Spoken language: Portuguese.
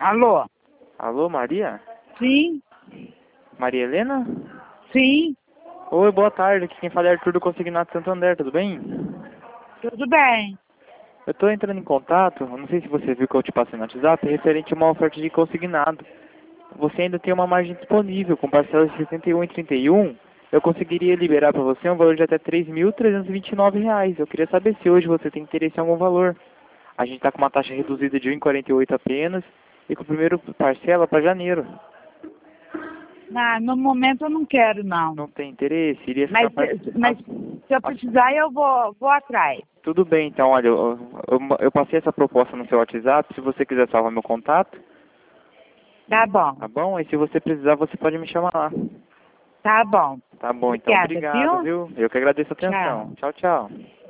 Alô? Alô, Maria? Sim? Maria Helena? Sim? Oi, boa tarde. Aqui quem fala é Arthur do Consignado Santander, tudo bem? Tudo bem. Eu tô entrando em contato, eu não sei se você viu que eu te passei no WhatsApp, referente a uma oferta de consignado. Você ainda tem uma margem disponível, com parcelas de R$ 61,31. Eu conseguiria liberar para você um valor de até R$ 3.329. Eu queria saber se hoje você tem interesse em algum valor. A gente está com uma taxa reduzida de 1,48 apenas e com o primeiro parcela para janeiro. Não, no momento eu não quero, não. Não tem interesse? Iria ficar Mas se eu precisar, eu vou atrás. Tudo bem, então, olha, eu passei essa proposta no seu WhatsApp, se você quiser salvar meu contato, Tá bom. tá bom? E se você precisar, você pode me chamar lá. Tá bom. Tá bom, então, Obrigada, obrigado, viu? viu? Eu que agradeço a Tchau. atenção. Tchau, tchau.